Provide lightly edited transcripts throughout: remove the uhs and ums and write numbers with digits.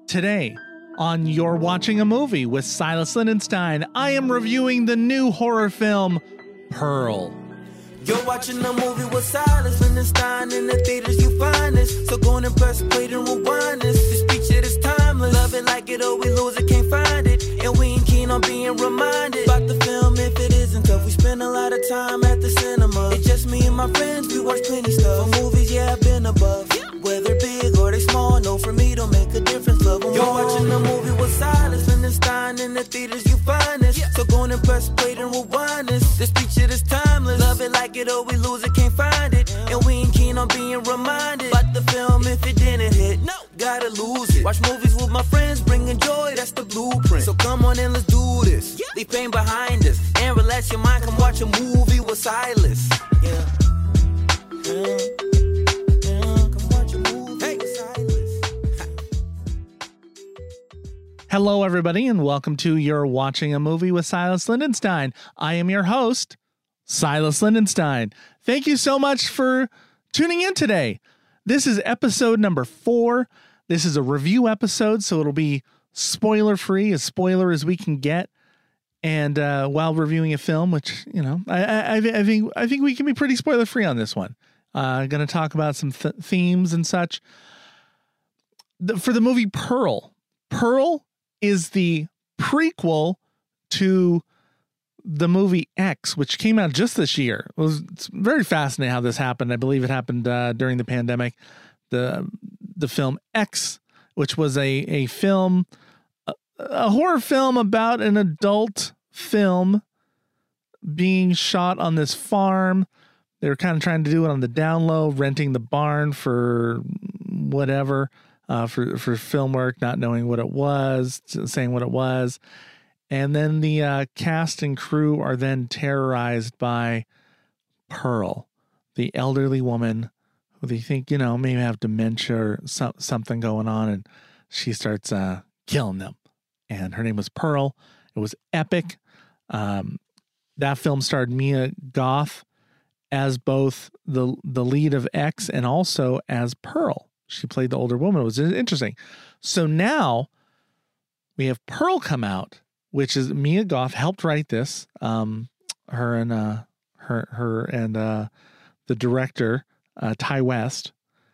Today, on You're Watching a Movie with Silas Lindenstein, I am reviewing the new horror film, Pearl. You're watching a movie with Silas Lindenstein. In the theaters you find this. So go and press play and rewind this. This feature is timeless. Love it, like it, or we lose it, can't find it. And we ain't keen on being reminded about the film if it isn't tough. We spend a lot of time at the cinema. It's just me and my friends, we watch plenty stuff. For movies, yeah, I've been above. Whether big or they small, no, for me don't make a difference. Love them. You're watching a movie with Silas Lindenstein. In the theaters you find this. So go and press play and rewind this. This feature is timeless. Love it, like it, or we lose it, can't find it. And we ain't keen on being reminded about the film if it didn't hit. No, gotta lose it. Watch movies with my friends, bringing joy, that's the blueprint. So come on and let's do this. Leave pain behind us and relax your mind. Come watch a movie with Silas. Yeah. Come watch a movie with Silas. Hello, everybody, and welcome to You're Watching a Movie with Silas Lindenstein. I am your host, Silas Lindenstein. Thank you so much for tuning in today. This is episode number 4. This is a review episode, so it'll be spoiler-free, as spoiler as we can get. And while reviewing a film, which, you know, I think we can be pretty spoiler-free on this one. Going to talk about some themes and such. For the movie Pearl. Pearl is the prequel to the movie X, which came out just this year. It's very fascinating how this happened. I believe it happened during the pandemic. The film X, which was a film, a horror film about an adult film being shot on this farm. They were kind of trying to do it on the down low, renting the barn for whatever, for film work, not knowing what it was, saying what it was. And then the cast and crew are then terrorized by Pearl, the elderly woman who they think, you know, may have dementia or something going on. And she starts killing them. And her name was Pearl. It was epic. That film starred Mia Goth as both the lead of X and also as Pearl. She played the older woman. It was interesting. So now we have Pearl come out, which is Mia Goth helped write this. Her and the director, Ty West.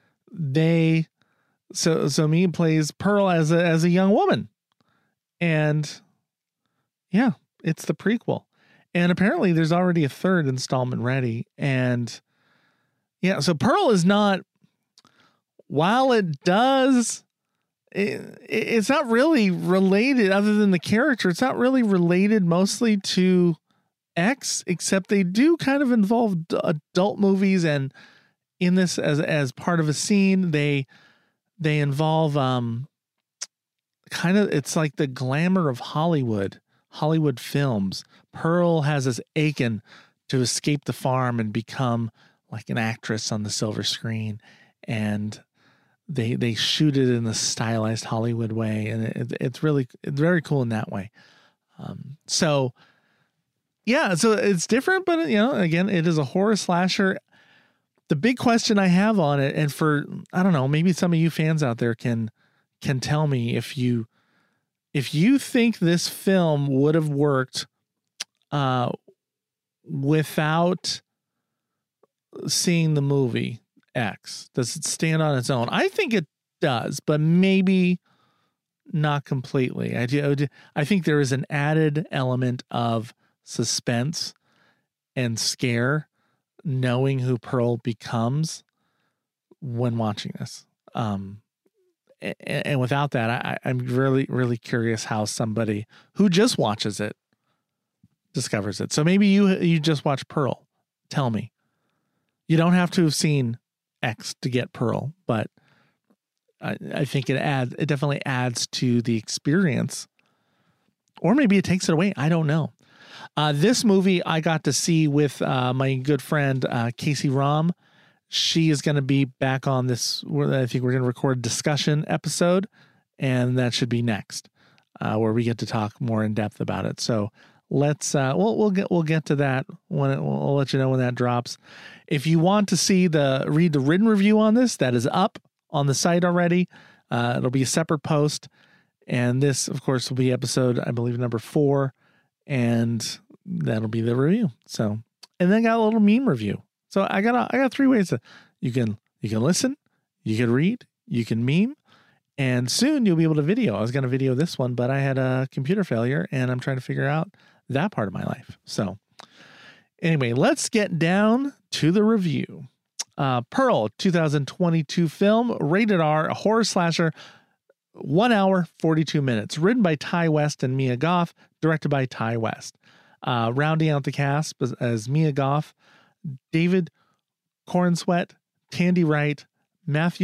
So Mia plays Pearl as a young woman, and yeah, it's the prequel. And apparently there's already a third installment ready. And yeah, so Pearl is not, while it does, it's not really related other than the character. It's not really related mostly to X, except they do kind of involve adult movies. And in this, as part of a scene, they involve, kind of, it's like the glamour of Hollywood films. Pearl has this aching to escape the farm and become like an actress on the silver screen. And they shoot it in the stylized Hollywood way. And it's very cool in that way. So yeah, so it's different, but you know, again, it is a horror slasher. The big question I have on it, and for, I don't know, maybe some of you fans out there can tell me if you think this film would have worked without seeing the movie X. Does it stand on its own? I think it does, but maybe not completely. I think there is an added element of suspense and scare knowing who Pearl becomes when watching this. And without that, I'm really, really curious how somebody who just watches it discovers it. So maybe you just watch Pearl. Tell me. You don't have to have seen X to get Pearl, but I think it definitely adds to the experience. Or maybe it takes it away. I don't know. This movie I got to see with my good friend Casey Rom. She is going to be back on this. I think we're going to record a discussion episode, and that should be next, where we get to talk more in depth about it. So let's we'll get to that when we'll let you know when that drops. If you want to see read the written review on this, that is up on the site already. It'll be a separate post. And this, of course, will be episode, I believe, number 4. And that'll be the review. So, and then got a little meme review. So I got 3 ways you can listen, you can read, you can meme, and soon you'll be able to video. I was going to video this one, but I had a computer failure and I'm trying to figure out that part of my life. So anyway, let's get down to the review. Pearl, 2022 film, rated R, a horror slasher, 1 hour, 42 minutes, written by Ty West and Mia Goth, directed by Ty West. Rounding out the cast as Mia Goth, David Corenswet, Tandy Wright, Matthew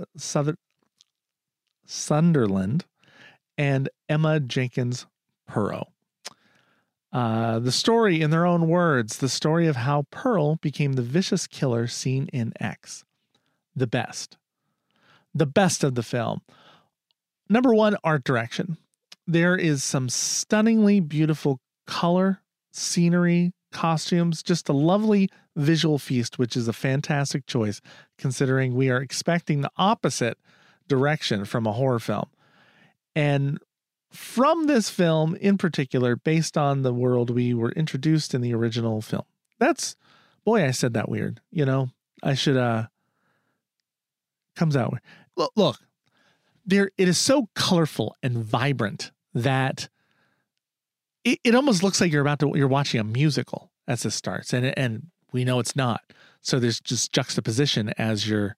Sunderland, and Emma Jenkins Purro. The story, in their own words, the story of how Pearl became the vicious killer seen in X. The best of the film. Number 1, art direction. There is some stunningly beautiful color, scenery, costumes, just a lovely visual feast, which is a fantastic choice considering we are expecting the opposite direction from a horror film. And from this film in particular, based on the world we were introduced in the original film. I said that weird. I should, comes out. Look, it is so colorful and vibrant that it almost looks like you're watching a musical as this starts, and we know it's not. So there's just juxtaposition as you're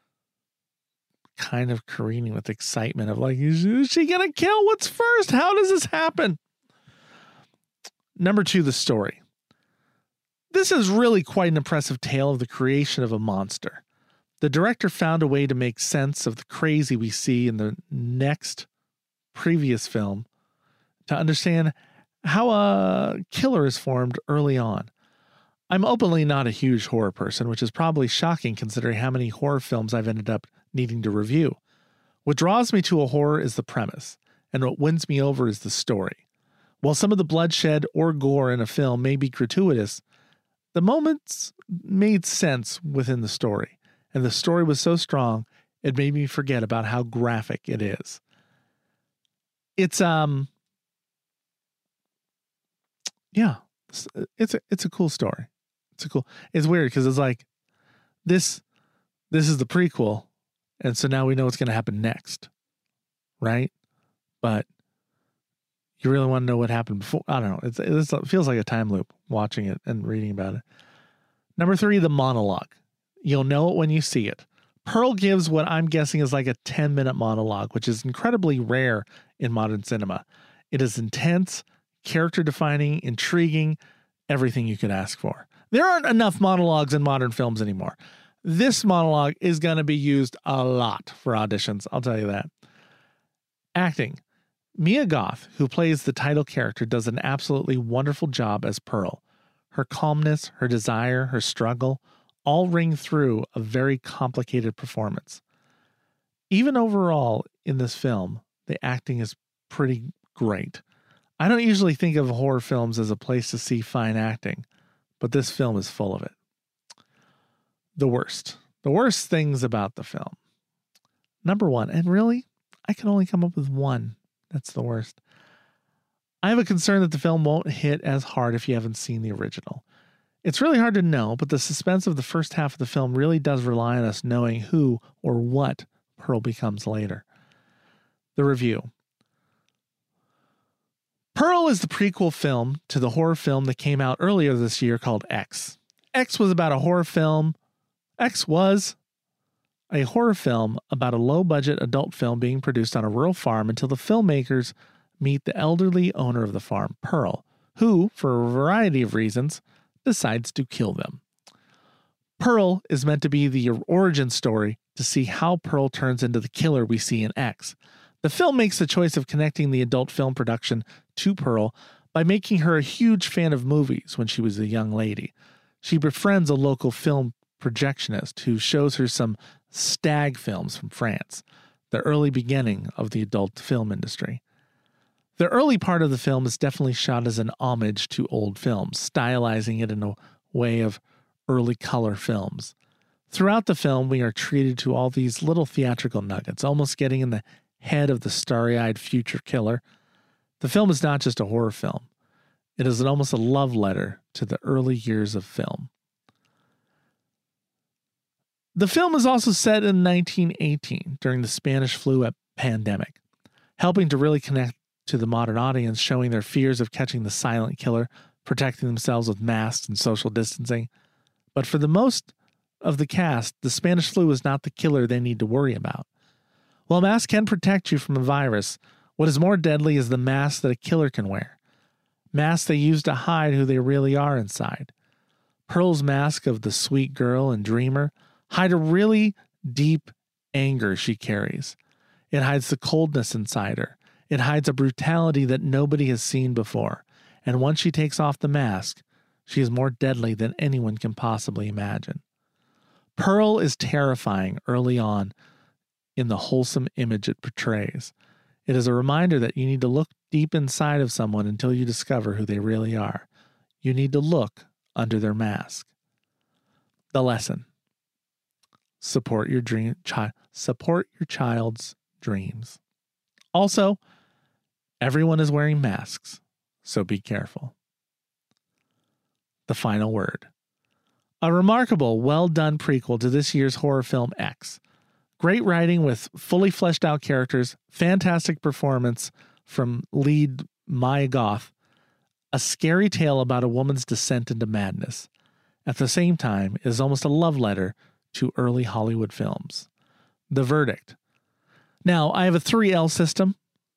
kind of careening with excitement of like, is she gonna kill? What's first? How does this happen? Number 2, the story. This is really quite an impressive tale of the creation of a monster. The director found a way to make sense of the crazy we see in the previous film to understand how a killer is formed early on. I'm openly not a huge horror person, which is probably shocking considering how many horror films I've ended up needing to review. What draws me to a horror is the premise, and what wins me over is the story. While some of the bloodshed or gore in a film may be gratuitous, the moments made sense within the story. And the story was so strong, it made me forget about how graphic it is. It's a cool story. It's weird because it's like, this is the prequel. And so now we know what's going to happen next. Right. But you really want to know what happened before. I don't know. It feels like a time loop watching it and reading about it. Number 3, the monologue. You'll know it when you see it. Pearl gives what I'm guessing is like a 10-minute monologue, which is incredibly rare in modern cinema. It is intense, character-defining, intriguing, everything you could ask for. There aren't enough monologues in modern films anymore. This monologue is going to be used a lot for auditions, I'll tell you that. Acting. Mia Goth, who plays the title character, does an absolutely wonderful job as Pearl. Her calmness, her desire, her struggle, all ring through a very complicated performance. Even overall in this film, the acting is pretty great. I don't usually think of horror films as a place to see fine acting, but this film is full of it. The worst things about the film. Number 1, and really, I can only come up with one. That's the worst. I have a concern that the film won't hit as hard if you haven't seen the original. It's really hard to know, but the suspense of the first half of the film really does rely on us knowing who or what Pearl becomes later. The review. Pearl is the prequel film to the horror film that came out earlier this year called X. X was a horror film about a low-budget adult film being produced on a rural farm until the filmmakers meet the elderly owner of the farm, Pearl, who, for a variety of reasons, decides to kill them. Pearl is meant to be the origin story to see how Pearl turns into the killer we see in X. The film makes the choice of connecting the adult film production to Pearl by making her a huge fan of movies when she was a young lady. She befriends a local film projectionist who shows her some stag films from France, the early beginning of the adult film industry. The early part of the film is definitely shot as an homage to old films, stylizing it in a way of early color films. Throughout the film, we are treated to all these little theatrical nuggets, almost getting in the head of the starry-eyed future killer. The film is not just a horror film. It is almost a love letter to the early years of film. The film is also set in 1918 during the Spanish flu pandemic, helping to really connect to the modern audience, showing their fears of catching the silent killer, protecting themselves with masks and social distancing. But for the most of the cast, the Spanish flu is not the killer they need to worry about. While masks can protect you from a virus, what is more deadly is the mask that a killer can wear. Masks they use to hide who they really are inside. Pearl's mask of the sweet girl and dreamer hide a really deep anger she carries. It hides the coldness inside her. It hides a brutality that nobody has seen before. And once she takes off the mask, she is more deadly than anyone can possibly imagine. Pearl is terrifying early on in the wholesome image it portrays. It is a reminder that you need to look deep inside of someone until you discover who they really are. You need to look under their mask. The lesson: support your support your child's dreams. Also, everyone is wearing masks, so be careful. The final word. A remarkable, well-done prequel to this year's horror film X. Great writing with fully fleshed out characters, fantastic performance from lead Mia Goth, a scary tale about a woman's descent into madness. At the same time, it is almost a love letter to early Hollywood films. The verdict. Now, I have a 3L system.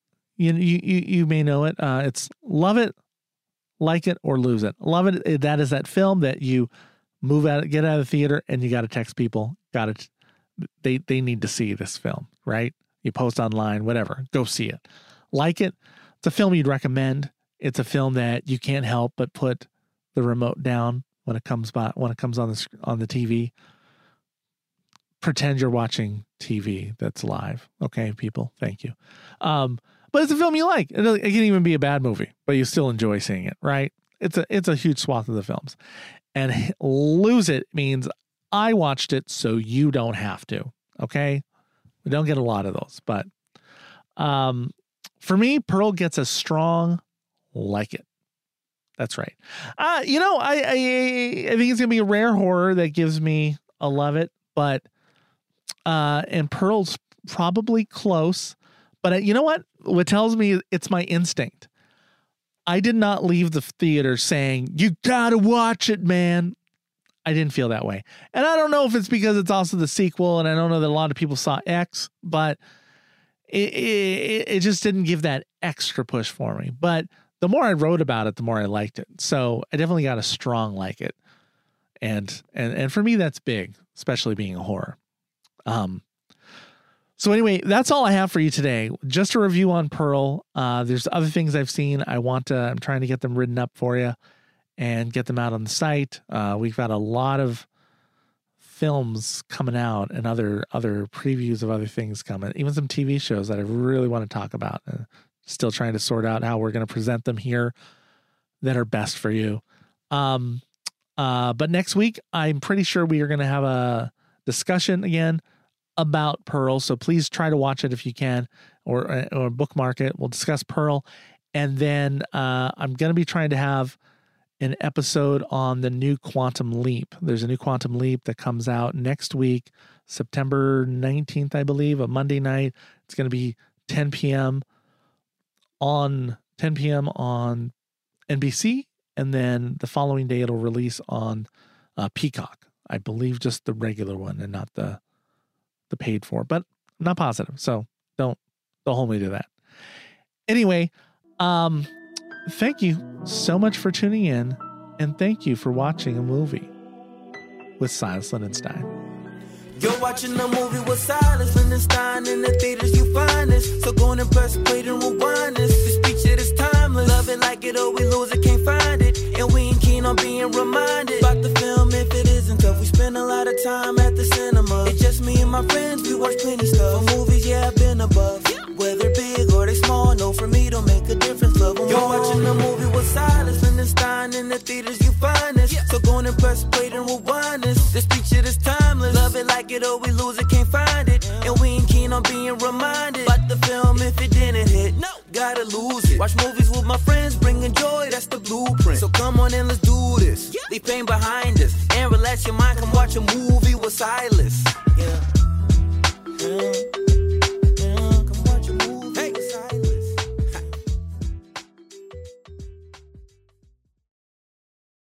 You may know it. It's love it, like it, or lose it. Love it. That is that film that you move out, get out of the theater, and you got to text people. They need to see this film, right? You post online, whatever. Go see it. Like it. It's a film you'd recommend. It's a film that you can't help but put the remote down when it comes on the TV. Pretend you're watching TV that's live. Okay, people. Thank you. But it's a film you like. It can even be a bad movie, but you still enjoy seeing it, right? It's a huge swath of the films. And lose it means I watched it so you don't have to. Okay? We don't get a lot of those, but for me, Pearl gets a strong like it. That's right. I think it's gonna be a rare horror that gives me a love it, but and Pearl's probably close. But you know what? What tells me it's my instinct. I did not leave the theater saying, you gotta watch it, man. I didn't feel that way. And I don't know if it's because it's also the sequel, and I don't know that a lot of people saw X, but it just didn't give that extra push for me. But the more I wrote about it, the more I liked it. So I definitely got a strong like it. And for me, that's big, especially being a horror. So anyway, that's all I have for you today. Just a review on Pearl. There's other things I've seen. I'm trying to get them written up for you and get them out on the site. We've got a lot of films coming out and other previews of other things coming, even some TV shows that I really want to talk about. Still trying to sort out how we're going to present them here that are best for you. But next week, I'm pretty sure we are going to have a discussion again about Pearl. So please try to watch it if you can, or bookmark it. We'll discuss Pearl. And then I'm going to be trying to have an episode on the new Quantum Leap. There's a new Quantum Leap that comes out next week, September 19th, I believe, a Monday night. It's going to be 10 p.m. on NBC. And then the following day it'll release on Peacock. I believe just the regular one and not the paid for, but I'm not positive. So don't hold me to that. Anyway, thank you so much for tuning in, and thank you for watching a movie with Silas Lindenstein. You're watching a movie with Silas Lindenstein. In the theaters you find this. So go and press play and rewind this. This picture is timeless. Love it, like it, or we lose it, can't find it. And we ain't keen on being reminded about the film if it isn't tough. We spend a lot of time at the cinema. It's just me and my friends, we watch plenty stuff. For movies, yeah, I've been above. Whether big or they small, no, for me don't make a difference. Love them. You're watching a movie with Silas Lindenstein. In the theaters you find this. So go and press play and rewind this. This picture is timeless. Love being reminded about the film if it didn't hit. No, gotta lose it. Watch movies with my friends, bringing joy, that's the blueprint. So come on and let's do this. Leave pain behind us and relax your mind. Come watch a movie with Silas.